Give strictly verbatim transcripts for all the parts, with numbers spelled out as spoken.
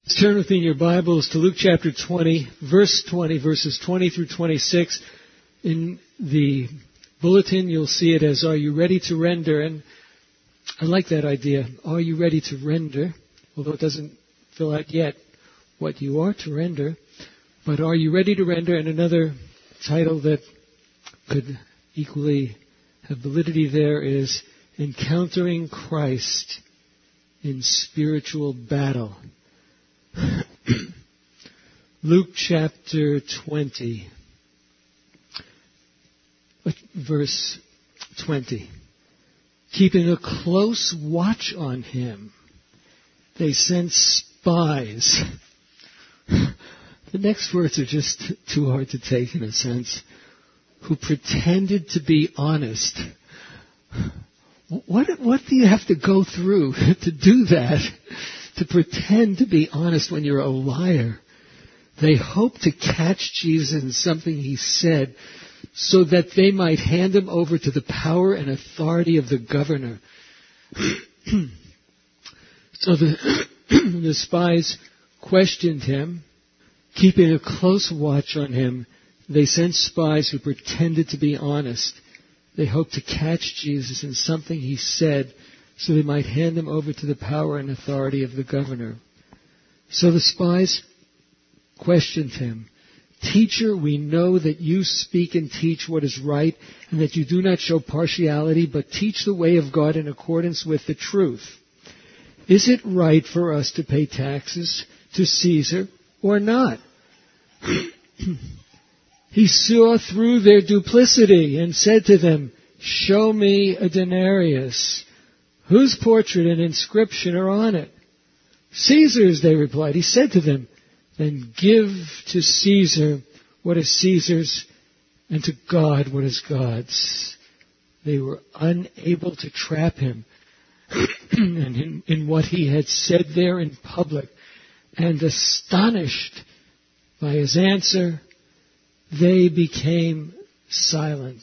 Turn with me in your Bibles to Luke chapter twenty, verse twenty, verses twenty through twenty-six. In the bulletin, you'll see it as, "Are you ready to render?" And I like that idea. Are you ready to render? Although it doesn't fill out yet what you are to render. But are you ready to render? And another title that could equally have validity there is Encountering Christ in Spiritual Battle. Luke chapter twenty, verse twenty. Keeping a close watch on him, they sent spies. The next words are just too hard to take in a sense. Who pretended to be honest. What, what do you have to go through to do that? To pretend to be honest when you're a liar. They hoped to catch Jesus in something he said so that they might hand him over to the power and authority of the governor. So the, the spies questioned him, keeping a close watch on him. They sent spies who pretended to be honest. They hoped to catch Jesus in something he said so they might hand him over to the power and authority of the governor. So the spies questioned him. "Teacher, we know that you speak and teach what is right, and that you do not show partiality, but teach the way of God in accordance with the truth. Is it right for us to pay taxes to Caesar or not?" He saw through their duplicity and said to them, "Show me a denarius. Whose portrait and inscription are on it?" "Caesar's," they replied. He said to them, "Then give to Caesar what is Caesar's, and to God what is God's." They were unable to trap him and in, in what he had said there in public. And astonished by his answer, they became silent.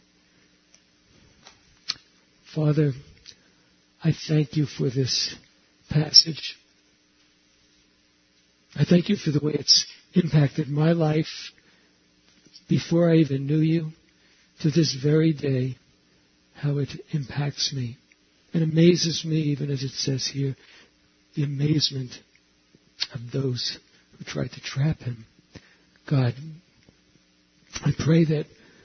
Father, I thank you for this passage. I thank you for the way it's impacted my life before I even knew you, to this very day, how it impacts me. And amazes me, even as it says here, the amazement of those who tried to trap him. God, I pray that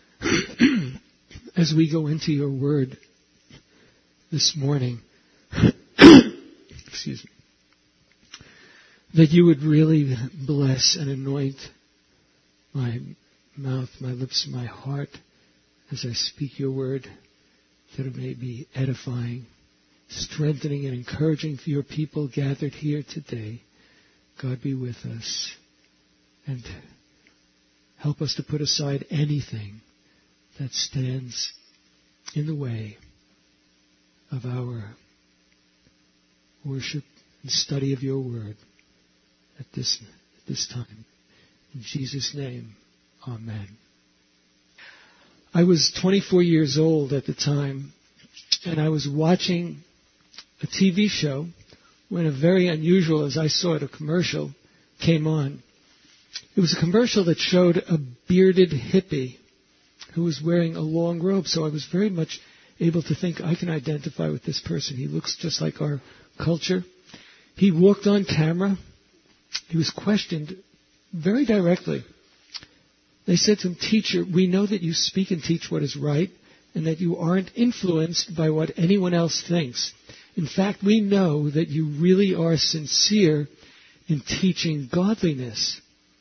as we go into your word this morning, excuse me, that you would really bless and anoint my mouth, my lips, my heart as I speak your word, that it may be edifying, strengthening, and encouraging for your people gathered here today. God, be with us and help us to put aside anything that stands in the way of our worship and study of your word at this, at this time. In Jesus' name, amen. I was twenty-four years old at the time, and I was watching a T V show when a very unusual, as I saw it, a commercial came on. It was a commercial that showed a bearded hippie who was wearing a long robe, so I was very much able to think, I can identify with this person. He looks just like our culture. He walked on camera. He was questioned very directly. They said to him, "Teacher, we know that you speak and teach what is right, and that you aren't influenced by what anyone else thinks. In fact, we know that you really are sincere in teaching godliness.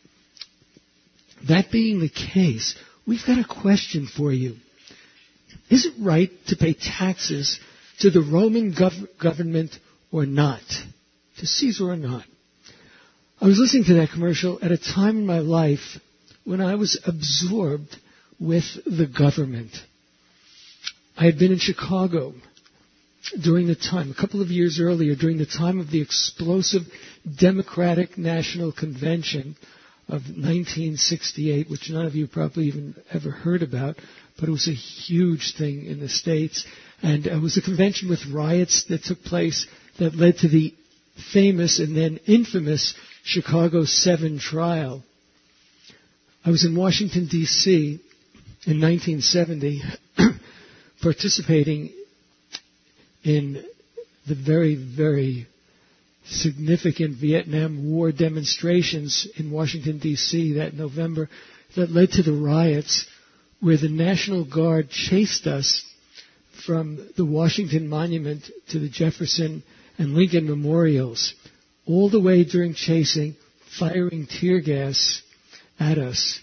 That being the case, we've got a question for you. Is it right to pay taxes to the Roman gov- government or not? To Caesar or not?" I was listening to that commercial at a time in my life when I was absorbed with the government. I had been in Chicago during the time, a couple of years earlier, during the time of the explosive Democratic National Convention of nineteen sixty-eight, which none of you probably even ever heard about, but it was a huge thing in the States. And it was a convention with riots that took place that led to the famous and then infamous Chicago seven trial. I was in Washington, D C in nineteen seventy participating in the very, very significant Vietnam War demonstrations in Washington, D C that November that led to the riots where the National Guard chased us from the Washington Monument to the Jefferson and Lincoln memorials, all the way during chasing, firing tear gas at us.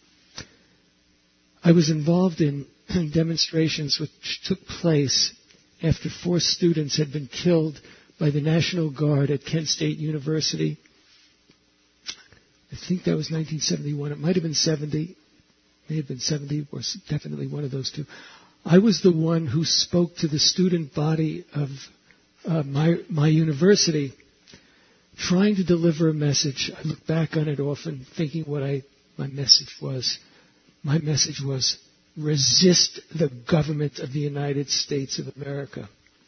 I was involved in demonstrations which took place after four students had been killed by the National Guard at Kent State University. I think that was nineteen seventy-one. It might have been seventy. It may have been seventy, or definitely one of those two. I was the one who spoke to the student body of uh, my my university, trying to deliver a message. I look back on it often, thinking what I my message was. My message was, resist the government of the United States of America.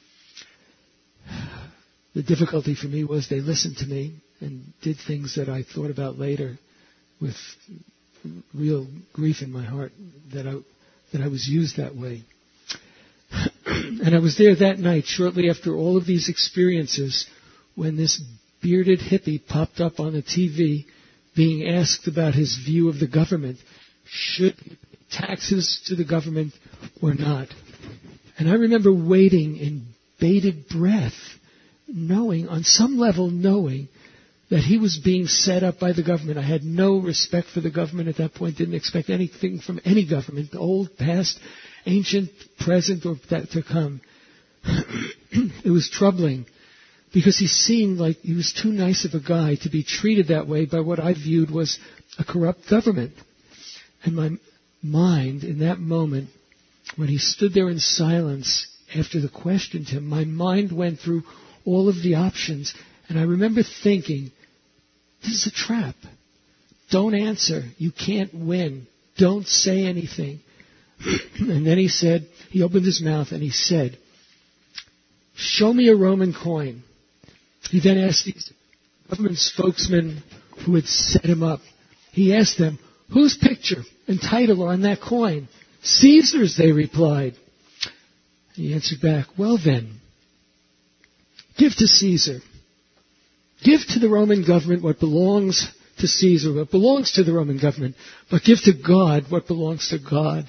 The difficulty for me was they listened to me and did things that I thought about later with real grief in my heart that I that I was used that way. And I was there that night, shortly after all of these experiences, when this bearded hippie popped up on the T V being asked about his view of the government. Should he pay taxes to the government or not? And I remember waiting in bated breath, knowing, on some level knowing, that he was being set up by the government. I had no respect for the government at that point, didn't expect anything from any government, old, past, ancient, present, or that to come. It was troubling because he seemed like he was too nice of a guy to be treated that way by what I viewed was a corrupt government. And my mind, in that moment, when he stood there in silence after the question to him, my mind went through all of the options. And I remember thinking, this is a trap. Don't answer. You can't win. Don't say anything. And then he said, he opened his mouth and he said, show me a Roman coin. He then asked these government spokesmen who had set him up, he asked them, whose picture and title are on that coin? Caesar's, they replied. He answered back, well then, give to Caesar. Give to the Roman government what belongs to Caesar, what belongs to the Roman government, but give to God what belongs to God.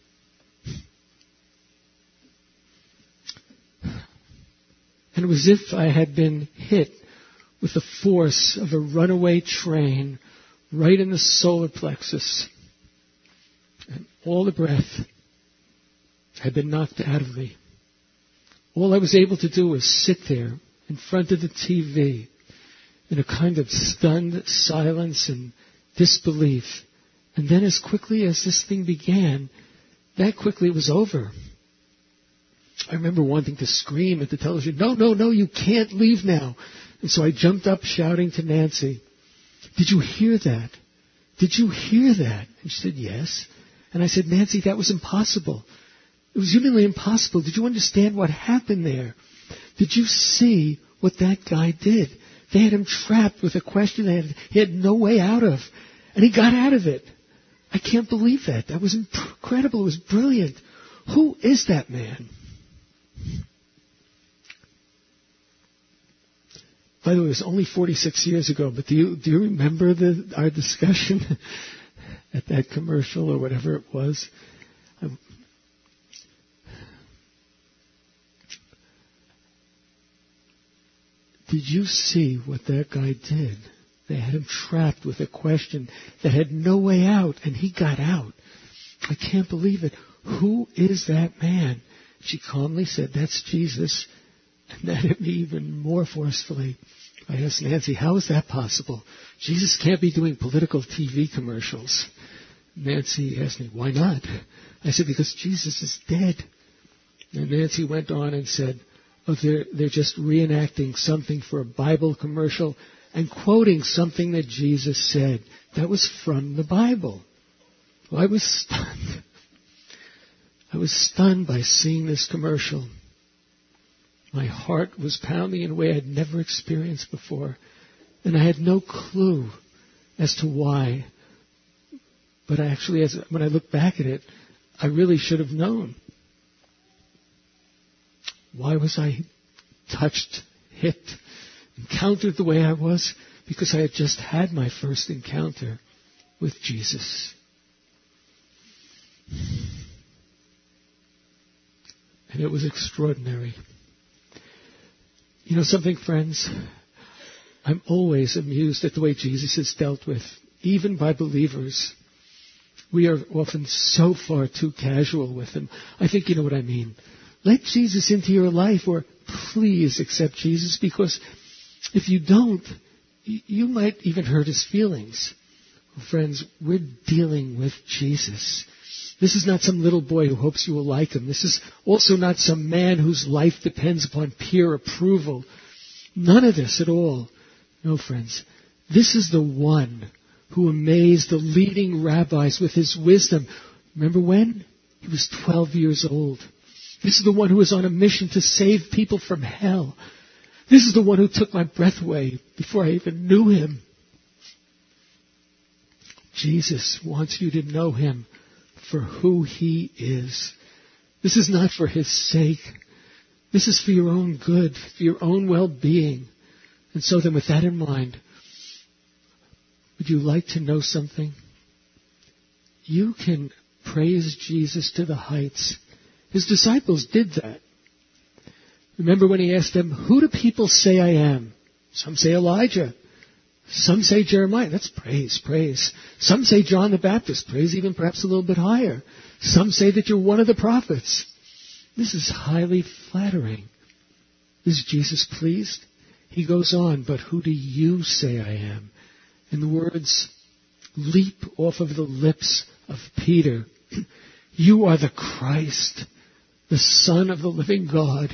And it was as if I had been hit with the force of a runaway train right in the solar plexus. And all the breath had been knocked out of me. All I was able to do was sit there in front of the T V in a kind of stunned silence and disbelief. And then as quickly as this thing began, that quickly it was over. I remember wanting to scream at the television, no, no, no, you can't leave now. And so I jumped up shouting to Nancy, did you hear that? Did you hear that? And she said, yes. And I said, Nancy, that was impossible. It was humanly impossible. Did you understand what happened there? Did you see what that guy did? They had him trapped with a question that he had no way out of. And he got out of it. I can't believe that. That was incredible. It was brilliant. Who is that man? By the way, it was only forty-six years ago, but do you do you remember the, our discussion at that commercial or whatever it was? I, did you see what that guy did? They had him trapped with a question that had no way out, and he got out. I can't believe it. Who is that man? She calmly said, that's Jesus. And that hit me even more forcefully. I asked Nancy, how is that possible? Jesus can't be doing political T V commercials. Nancy asked me, why not? I said, because Jesus is dead. And Nancy went on and said, oh, they're, they're just reenacting something for a Bible commercial and quoting something that Jesus said. That was from the Bible. Well, I was stunned. I was stunned by seeing this commercial. My heart was pounding in a way I'd never experienced before. And I had no clue as to why. But I actually, as when I look back at it, I really should have known. Why was I touched, hit, encountered the way I was? Because I had just had my first encounter with Jesus. And it was extraordinary. You know something, friends? I'm always amused at the way Jesus is dealt with, even by believers. We are often so far too casual with him. I think you know what I mean. Let Jesus into your life, or please accept Jesus, because if you don't, you might even hurt his feelings. Well, friends, we're dealing with Jesus. This is not some little boy who hopes you will like him. This is also not some man whose life depends upon peer approval. None of this at all. No, friends. This is the one who amazed the leading rabbis with his wisdom. Remember when? He was twelve years old. This is the one who was on a mission to save people from hell. This is the one who took my breath away before I even knew him. Jesus wants you to know him for who he is. This is not for his sake. This is for your own good, for your own well-being. And so then with that in mind, would you like to know something? You can praise Jesus to the heights. His disciples did that. Remember when he asked them, who do people say I am? Some say Elijah. Some say Jeremiah. That's praise, praise. Some say John the Baptist. Praise even perhaps a little bit higher. Some say that you're one of the prophets. This is highly flattering. Is Jesus pleased? He goes on, but who do you say I am? And the words leap off of the lips of Peter. You are the Christ, the Son of the living God.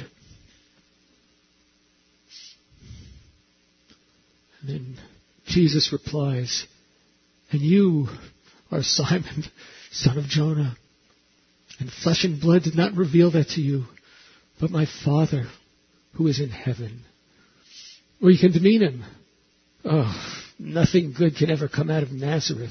And then Jesus replies, and you are Simon, son of Jonah. And flesh and blood did not reveal that to you, but my Father who is in heaven. Or you can demean him. Oh, nothing good can ever come out of Nazareth.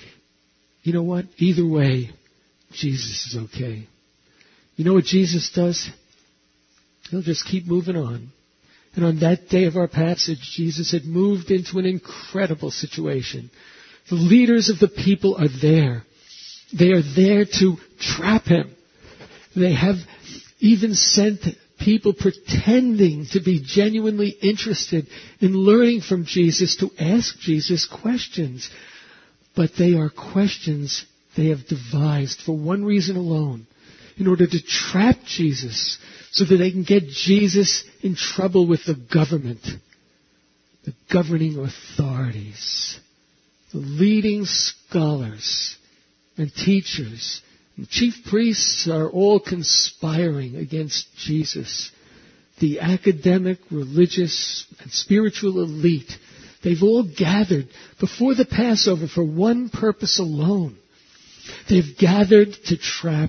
You know what? Either way, Jesus is okay. You know what Jesus does? He'll just keep moving on. And on that day of our passage, Jesus had moved into an incredible situation. The leaders of the people are there. They are there to trap him. They have even sent people pretending to be genuinely interested in learning from Jesus to ask Jesus questions. But they are questions they have devised for one reason alone, in order to trap Jesus so that they can get Jesus in trouble with the government, the governing authorities, the leading scholars and teachers. And chief priests are all conspiring against Jesus. The academic, religious, and spiritual elite, they've all gathered before the Passover for one purpose alone. They've gathered to trap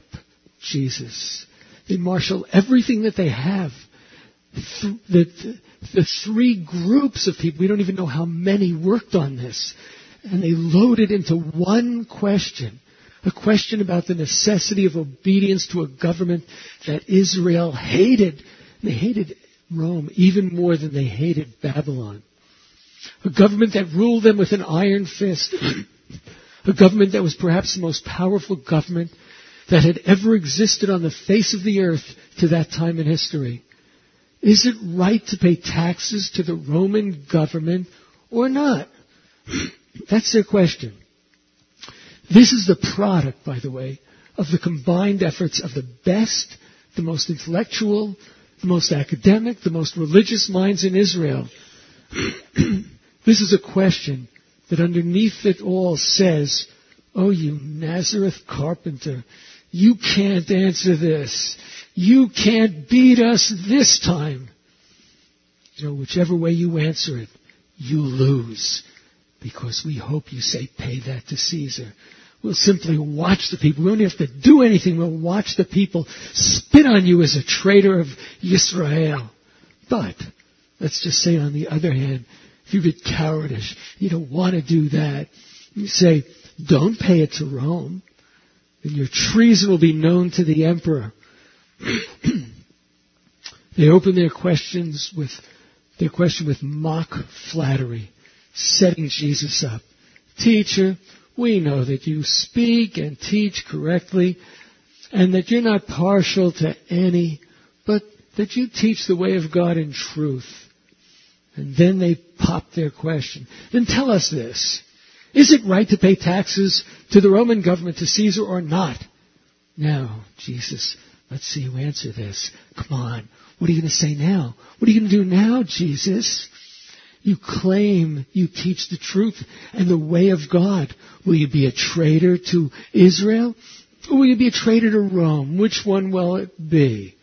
Jesus. They marshal everything that they have. Th- the, the three groups of people, we don't even know how many worked on this. And they loaded into one question. A question about the necessity of obedience to a government that Israel hated. They hated Rome even more than they hated Babylon. A government that ruled them with an iron fist. A government that was perhaps the most powerful government that had ever existed on the face of the earth to that time in history. Is it right to pay taxes to the Roman government or not? That's their question. This is the product, by the way, of the combined efforts of the best, the most intellectual, the most academic, the most religious minds in Israel. This is a question that underneath it all says, oh, you Nazareth carpenter, you can't answer this. You can't beat us this time. You know, whichever way you answer it, you lose. Because we hope you say, pay that to Caesar. We'll simply watch the people. We don't have to do anything. We'll watch the people spit on you as a traitor of Yisrael. But, let's just say on the other hand, if you're a bit cowardish, you don't want to do that, you say, don't pay it to Rome, and your treason will be known to the emperor. They open their questions with their question with mock flattery, setting Jesus up. Teacher, we know that you speak and teach correctly, and that you're not partial to any, but that you teach the way of God in truth. And then they pop their question. Then tell us this. Is it right to pay taxes to the Roman government, to Caesar, or not? Now, Jesus, let's see you answer this. Come on. What are you going to say now? What are you going to do now, Jesus? You claim you teach the truth and the way of God. Will you be a traitor to Israel? Or will you be a traitor to Rome? Which one will it be?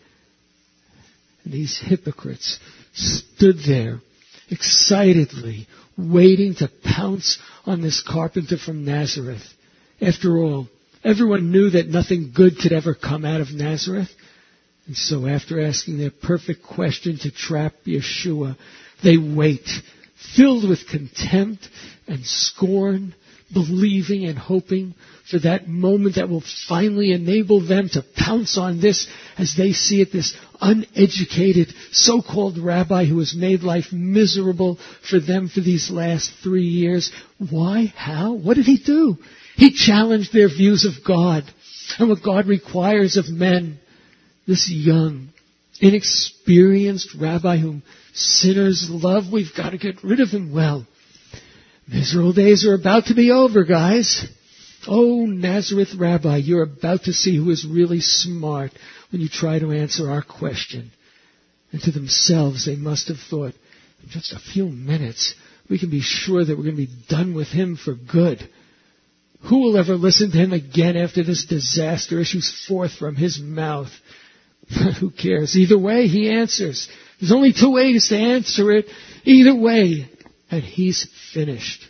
And these hypocrites stood there excitedly, waiting to pounce on this carpenter from Nazareth. After all, everyone knew that nothing good could ever come out of Nazareth. And so after asking their perfect question to trap Yeshua, they wait, filled with contempt and scorn, believing and hoping for that moment that will finally enable them to pounce on this, as they see it, this uneducated so-called rabbi who has made life miserable for them for these last three years. Why? How? What did he do? He challenged their views of God and what God requires of men. This young, inexperienced rabbi whom sinners love, we've got to get rid of him. Well, miserable days are about to be over, guys. Oh, Nazareth rabbi, you're about to see who is really smart when you try to answer our question. And to themselves, they must have thought, in just a few minutes, we can be sure that we're going to be done with him for good. Who will ever listen to him again after this disaster issues forth from his mouth? Who cares? Either way, he answers. There's only two ways to answer it. Either way, and he's finished.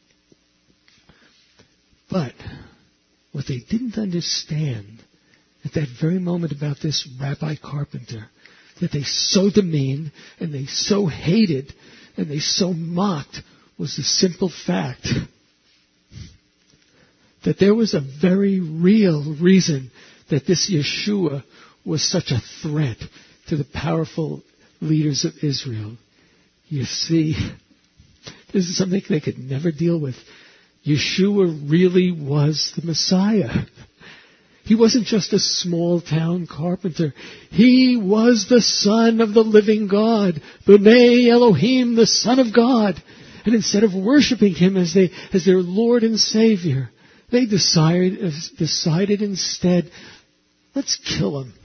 But what they didn't understand at that very moment about this Rabbi Carpenter, that they so demeaned and they so hated and they so mocked, was the simple fact that there was a very real reason that this Yeshua was such a threat to the powerful leaders of Israel. You see, this is something they could never deal with. Yeshua really was the Messiah. He wasn't just a small-town carpenter. He was the Son of the living God. B'nai Elohim, the Son of God. And instead of worshiping him as they, as their Lord and Savior, they decided, decided instead, let's kill him.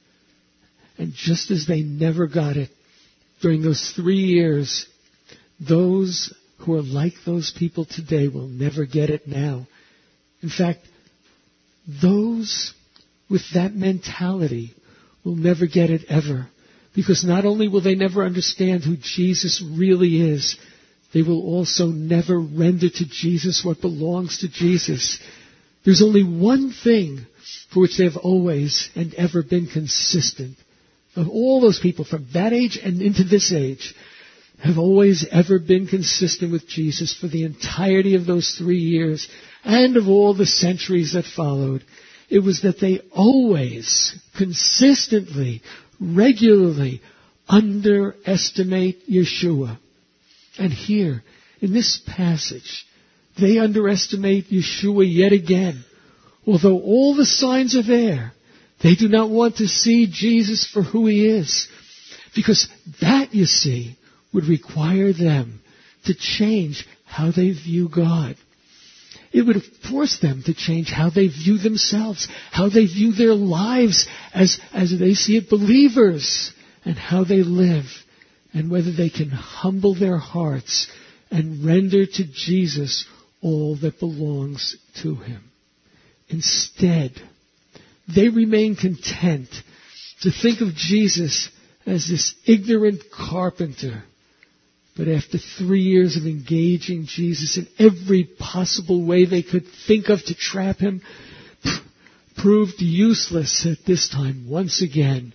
And just as they never got it during those three years, those who are like those people today will never get it now. In fact, those with that mentality will never get it ever. Because not only will they never understand who Jesus really is, they will also never render to Jesus what belongs to Jesus. There's only one thing for which they have always and ever been consistent. Of all those people from that age and into this age have always ever been consistent with Jesus for the entirety of those three years and of all the centuries that followed. It was that they always, consistently, regularly underestimate Yeshua. And here, in this passage, they underestimate Yeshua yet again. Although all the signs are there, they do not want to see Jesus for who he is. Because that, you see, would require them to change how they view God. It would force them to change how they view themselves, how they view their lives as, as they see it, believers, and how they live, and whether they can humble their hearts and render to Jesus all that belongs to him. Instead, they remain content to think of Jesus as this ignorant carpenter. But after three years of engaging Jesus in every possible way they could think of to trap him, proved useless at this time once again.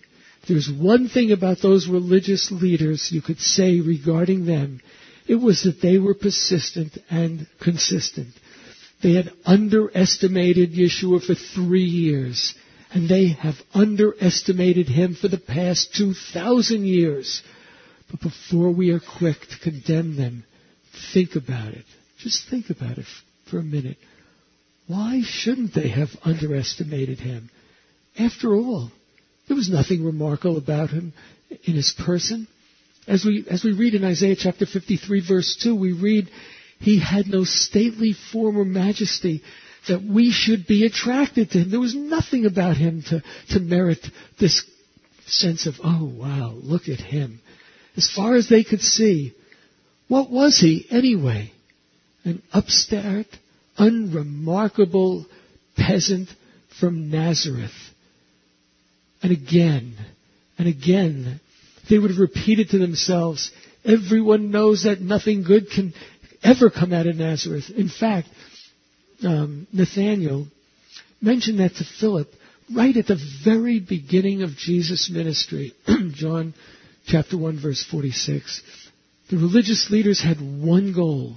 there's one thing about those religious leaders you could say regarding them, it was that they were persistent and consistent. They had underestimated Yeshua for three years, and they have underestimated him for the past two thousand years. But before we are quick to condemn them, think about it. Just think about it for a minute. Why shouldn't they have underestimated him? After all, there was nothing remarkable about him in his person. As we, as we read in Isaiah chapter fifty-three, verse two, we read, he had no stately form or majesty that we should be attracted to him. There was nothing about him to, to merit this sense of, oh, wow, look at him. As far as they could see, what was he anyway? An upstart, unremarkable peasant from Nazareth. And again, and again, they would have repeated to themselves, everyone knows that nothing good can ever come out of Nazareth. In fact, um, Nathanael mentioned that to Philip right at the very beginning of Jesus' ministry. John chapter one, verse forty-six. The religious leaders had one goal.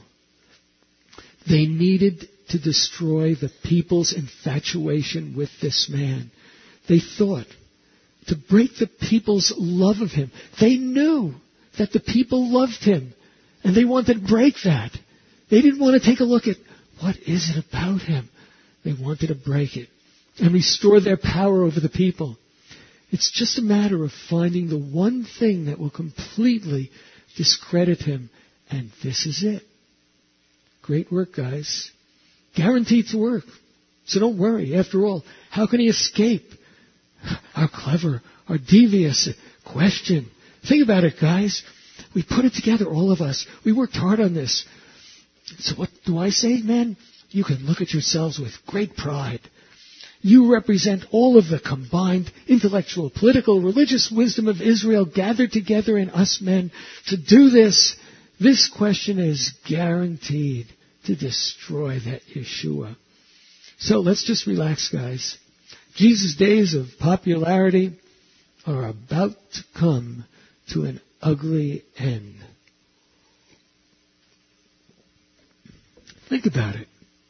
They needed to destroy the people's infatuation with this man. They thought to break the people's love of him. They knew that the people loved him, and they wanted to break that. They didn't want to take a look at what is it about him. They wanted to break it and restore their power over the people. It's just a matter of finding the one thing that will completely discredit him, and this is it. Great work, guys. Guaranteed to work. So don't worry. After all, how can he escape our clever, our devious question? Think about it, guys. We put it together, all of us. We worked hard on this. So what do I say, man? You can look at yourselves with great pride. You represent all of the combined intellectual, political, religious wisdom of Israel gathered together in us men to do this. This question is guaranteed to destroy that Yeshua. So let's just relax, guys. Jesus' days of popularity are about to come to an ugly end. Think about it.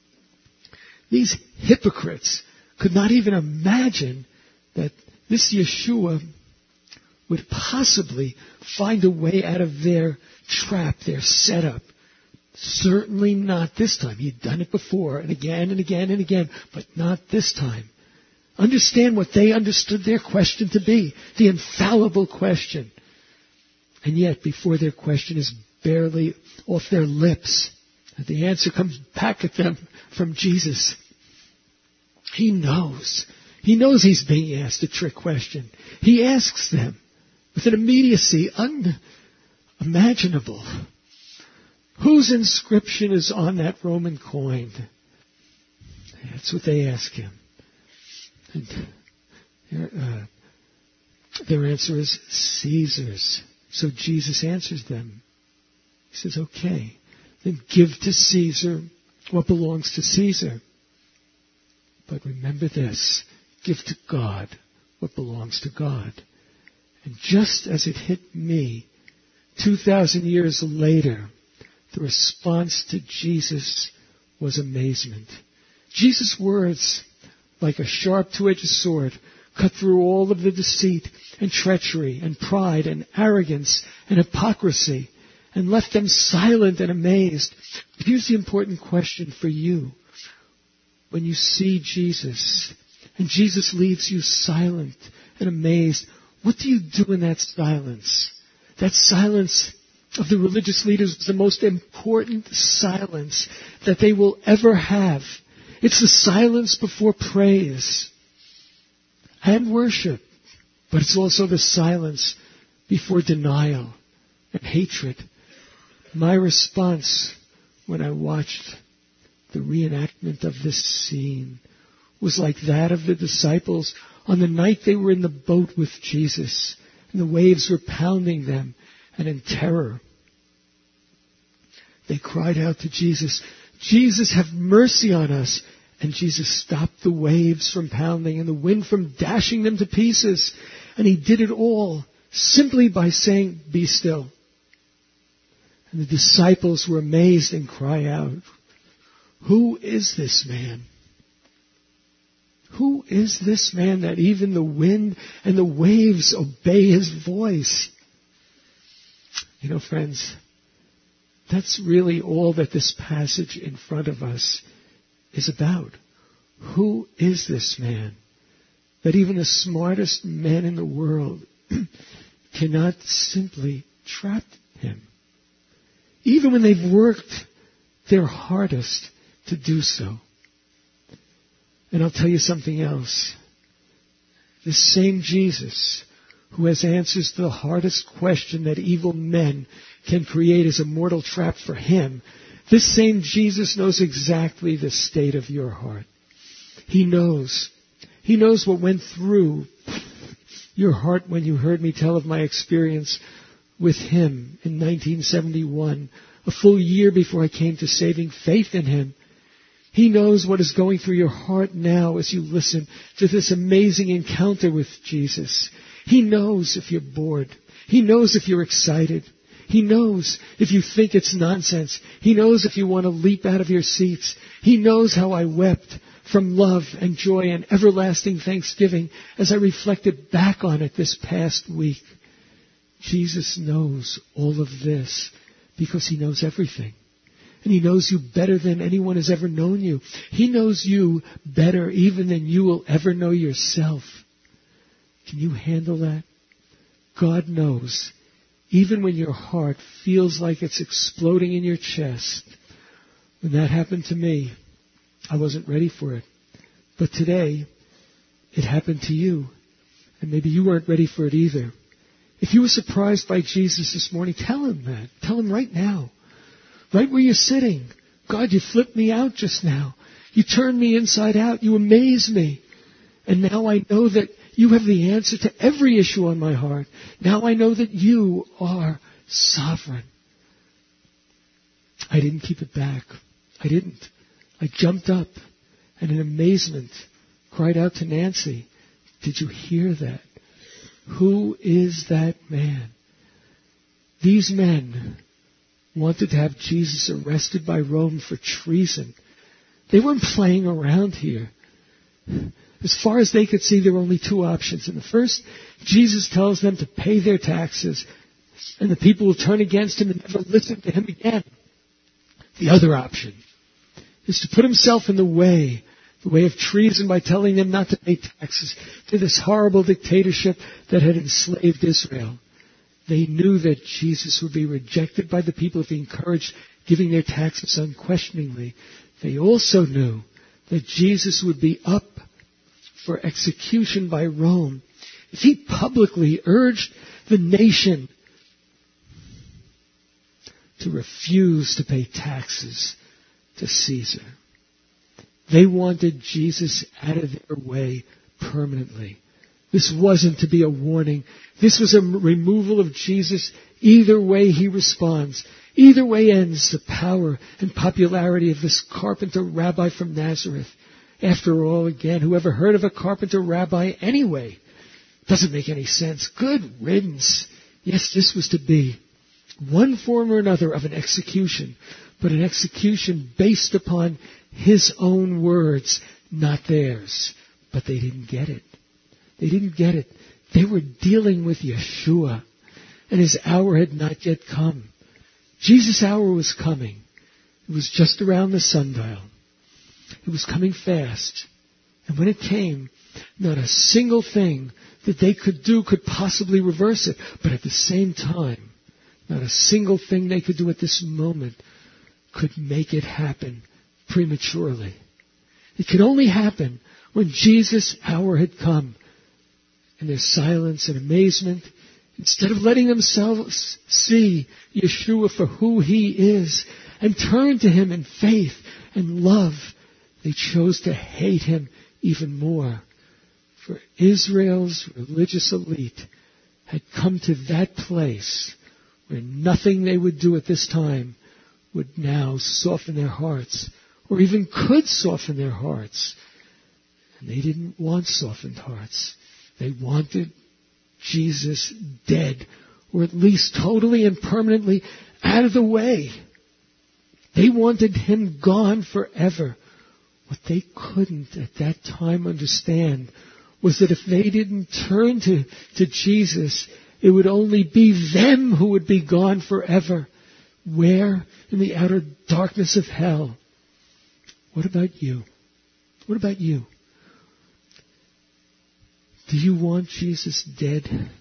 These hypocrites could not even imagine that this Yeshua would possibly find a way out of their trap, their setup. Certainly not this time. He'd done it before, and again and again and again, but not this time. Understand what they understood their question to be, the infallible question. And yet, before their question is barely off their lips, the answer comes back at them from Jesus. He knows. He knows he's being asked a trick question. He asks them with an immediacy unimaginable. Whose inscription is on that Roman coin? That's what they ask him. And their, uh, their answer is Caesar's. So Jesus answers them. He says, okay, then give to Caesar what belongs to Caesar. But remember this, give to God what belongs to God. And just as it hit me, two thousand years later, the response to Jesus was amazement. Jesus' words, like a sharp two-edged sword, cut through all of the deceit and treachery and pride and arrogance and hypocrisy and left them silent and amazed. Here's the important question for you. When you see Jesus and Jesus leaves you silent and amazed, what do you do in that silence? That silence of the religious leaders is the most important silence that they will ever have. It's the silence before praise and worship, but it's also the silence before denial and hatred. My response when I watched the reenactment of this scene was like that of the disciples on the night they were in the boat with Jesus, and the waves were pounding them, and in terror they cried out to Jesus, Jesus, have mercy on us. And Jesus stopped the waves from pounding and the wind from dashing them to pieces. And he did it all simply by saying, "Be still." And the disciples were amazed and cry out, "Who is this man? Who is this man that even the wind and the waves obey his voice?" You know, friends, that's really all that this passage in front of us is about. Who is this man that even the smartest men in the world cannot simply trap him, even when they've worked their hardest to do so? And I'll tell you something else. This same Jesus, who has answers to the hardest question that evil men can create as a mortal trap for him, this same Jesus knows exactly the state of your heart. He knows. He knows what went through your heart when you heard me tell of my experience with him in nineteen seventy-one, a full year before I came to saving faith in him. He knows what is going through your heart now as you listen to this amazing encounter with Jesus. He knows if you're bored. He knows if you're excited. He knows if you think it's nonsense. He knows if you want to leap out of your seats. He knows how I wept from love and joy and everlasting thanksgiving as I reflected back on it this past week. Jesus knows all of this because he knows everything. And he knows you better than anyone has ever known you. He knows you better even than you will ever know yourself. Can you handle that? God knows, even when your heart feels like it's exploding in your chest. When that happened to me, I wasn't ready for it. But today, it happened to you. And maybe you weren't ready for it either. If you were surprised by Jesus this morning, tell him that. Tell him right now. Right where you're sitting. God, you flipped me out just now. You turned me inside out. You amazed me. And now I know that you have the answer to every issue on my heart. Now I know that you are sovereign. I didn't keep it back. I didn't. I jumped up and in amazement cried out to Nancy, "Did you hear that? Who is that man?" These men wanted to have Jesus arrested by Rome for treason. They weren't playing around here. As far as they could see, there were only two options. And the first, Jesus tells them to pay their taxes, and the people will turn against him and never listen to him again. The other option is to put himself in the way, the way of treason, by telling them not to pay taxes to this horrible dictatorship that had enslaved Israel. They knew that Jesus would be rejected by the people if he encouraged giving their taxes unquestioningly. They also knew that Jesus would be up for execution by Rome if he publicly urged the nation to refuse to pay taxes to Caesar. They wanted Jesus out of their way permanently. This wasn't to be a warning. This was a removal of Jesus. Either way he responds. Either way ends the power and popularity of this carpenter rabbi from Nazareth. After all, again, whoever heard of a carpenter rabbi anyway? Doesn't make any sense. Good riddance. Yes, this was to be one form or another of an execution, but an execution based upon his own words, not theirs. But they didn't get it. They didn't get it. They were dealing with Yeshua, and his hour had not yet come. Jesus' hour was coming. It was just around the sundial. It was coming fast. And when it came, not a single thing that they could do could possibly reverse it. But at the same time, not a single thing they could do at this moment could make it happen prematurely. It could only happen when Jesus' hour had come. In their silence and amazement, instead of letting themselves see Yeshua for who he is and turn to him in faith and love, they chose to hate him even more. For Israel's religious elite had come to that place where nothing they would do at this time would now soften their hearts, or even could soften their hearts. And they didn't want softened hearts. They wanted Jesus dead, or at least totally and permanently out of the way. They wanted him gone forever. What they couldn't at that time understand was that if they didn't turn to, to Jesus, it would only be them who would be gone forever. Where? In the outer darkness of hell. What about you? What about you? Do you want Jesus dead?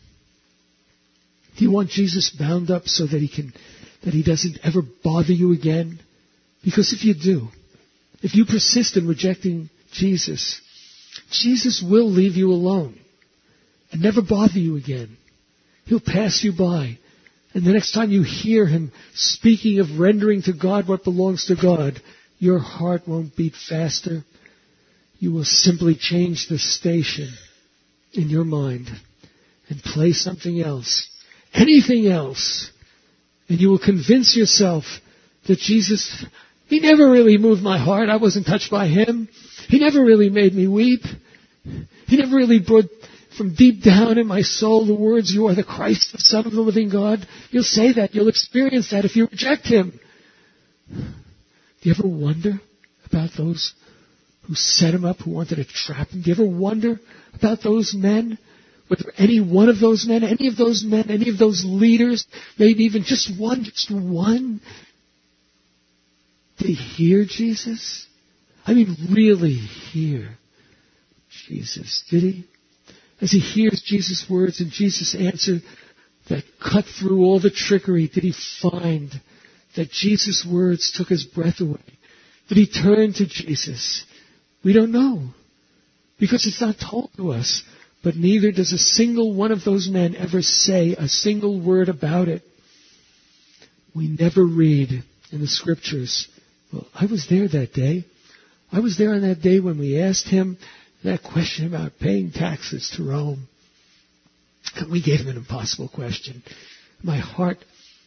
Do you want Jesus bound up so that he can, that he doesn't ever bother you again? Because if you do, if you persist in rejecting Jesus, Jesus will leave you alone and never bother you again. He'll pass you by. And the next time you hear him speaking of rendering to God what belongs to God, your heart won't beat faster. You will simply change the station in your mind and play something else, anything else. And you will convince yourself that Jesus, he never really moved my heart. I wasn't touched by him. He never really made me weep. He never really brought from deep down in my soul the words, "You are the Christ, the Son of the living God." You'll say that. You'll experience that if you reject him. Do you ever wonder about those who set him up, who wanted to trap him? Do you ever wonder about those men? Whether any one of those men, any of those men, any of those leaders, maybe even just one, just one, did he hear Jesus? I mean, really hear Jesus, did he? As he hears Jesus' words and Jesus' answer that cut through all the trickery, did he find that Jesus' words took his breath away? Did he turn to Jesus? We don't know, because it's not told to us. But neither does a single one of those men ever say a single word about it. We never read in the Scriptures, "Well, I was there that day. I was there on that day when we asked him that question about paying taxes to Rome. And we gave him an impossible question." My heart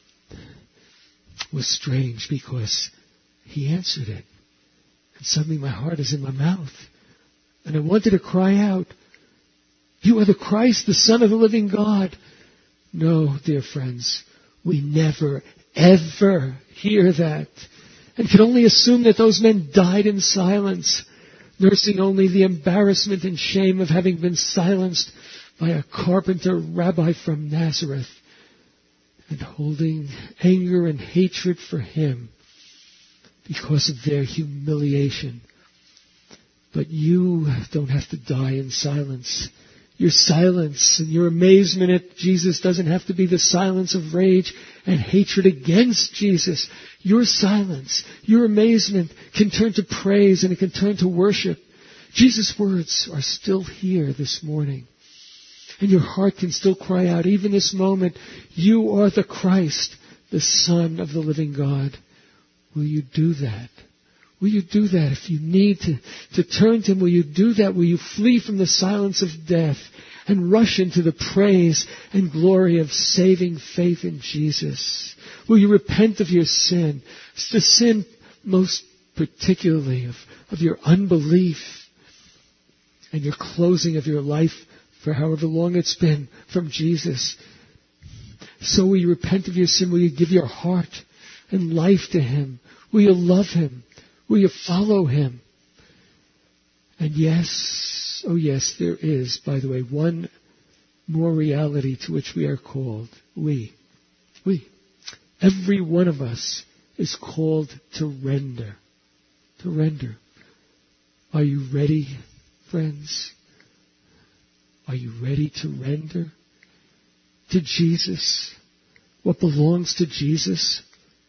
was strange because he answered it. And suddenly my heart is in my mouth. And I wanted to cry out, "You are the Christ, the Son of the living God." No, dear friends, we never, ever hear that. And can only assume that those men died in silence, nursing only the embarrassment and shame of having been silenced by a carpenter rabbi from Nazareth, and holding anger and hatred for him because of their humiliation. But you don't have to die in silence. Your silence and your amazement at Jesus doesn't have to be the silence of rage and hatred against Jesus. Your silence, your amazement can turn to praise and it can turn to worship. Jesus' words are still here this morning. And your heart can still cry out, even this moment, "You are the Christ, the Son of the living God." Will you do that? Will you do that? If you need to, to turn to him, will you do that? Will you flee from the silence of death and rush into the praise and glory of saving faith in Jesus? Will you repent of your sin? The sin most particularly of, of your unbelief and your closing of your life for however long it's been from Jesus. So will you repent of your sin? Will you give your heart and life to him? Will you love him? Will you follow him? And yes, oh yes, there is, by the way, one more reality to which we are called. We. We. Every one of us is called to render. To render. Are you ready, friends? Are you ready to render to Jesus what belongs to Jesus?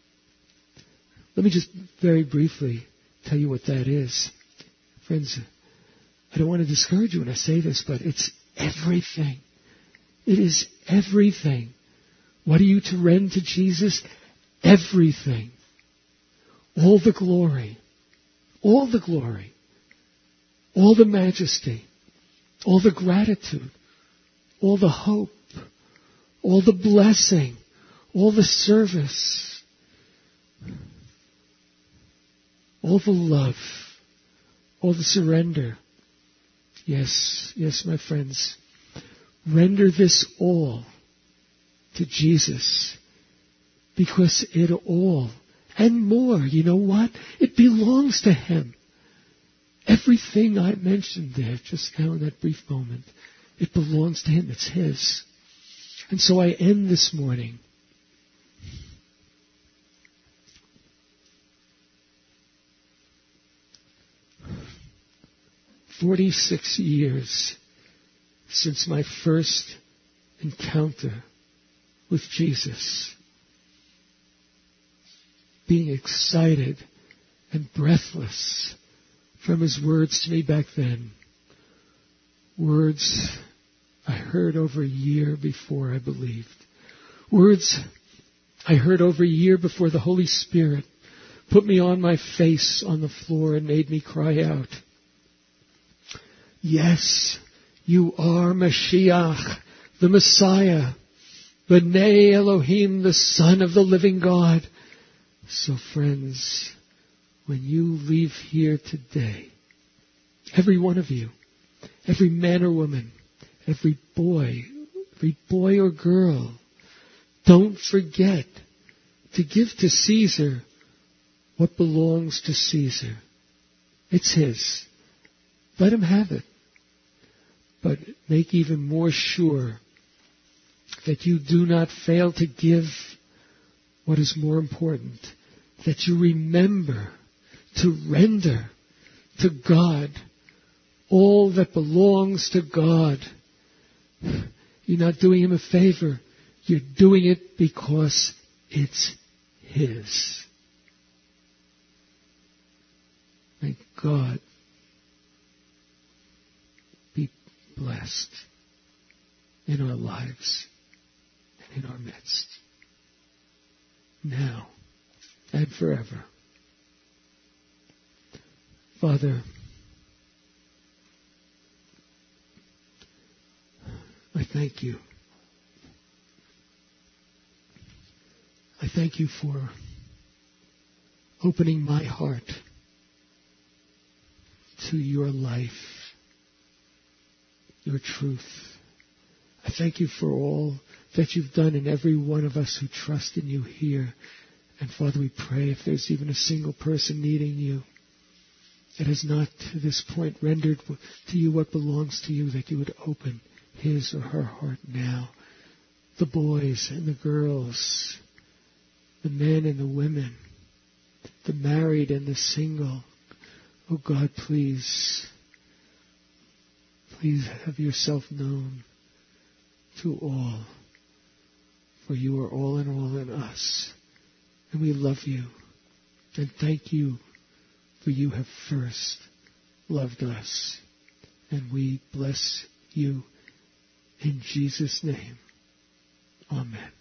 Let me just very briefly tell you what that is. Friends, I don't want to discourage you when I say this, but it's everything. It is everything. What are you to render to Jesus? Everything. All the glory. All the glory. All the majesty. All the gratitude. All the hope. All the blessing. All the service. All the love, all the surrender. Yes, yes, my friends. Render this all to Jesus, because it all and more, you know what? It belongs to Him. Everything I mentioned there just now in that brief moment, it belongs to Him. It's His. And so I end this morning forty-six years since my first encounter with Jesus, being excited and breathless from His words to me back then. Words I heard over a year before I believed. Words I heard over a year before the Holy Spirit put me on my face on the floor and made me cry out, "Yes, you are Mashiach, the Messiah, B'nai Elohim, the Son of the living God." So friends, when you leave here today, every one of you, every man or woman, every boy, every boy or girl, don't forget to give to Caesar what belongs to Caesar. It's his. Let him have it. But make even more sure that you do not fail to give what is more important, that you remember to render to God all that belongs to God. You're not doing Him a favor. You're doing it because it's His. May God be blessed in our lives and in our midst, now and forever. Father, I thank you. I thank you for opening my heart to your life, your truth. I thank you for all that you've done in every one of us who trust in you here. And Father, we pray if there's even a single person needing you that has not to this point rendered to you what belongs to you, that you would open his or her heart now. The boys and the girls, the men and the women, the married and the single. Oh God, please, please have yourself known to all, for you are all in all in us. And we love you. And thank you, for you have first loved us. And we bless you in Jesus' name. Amen.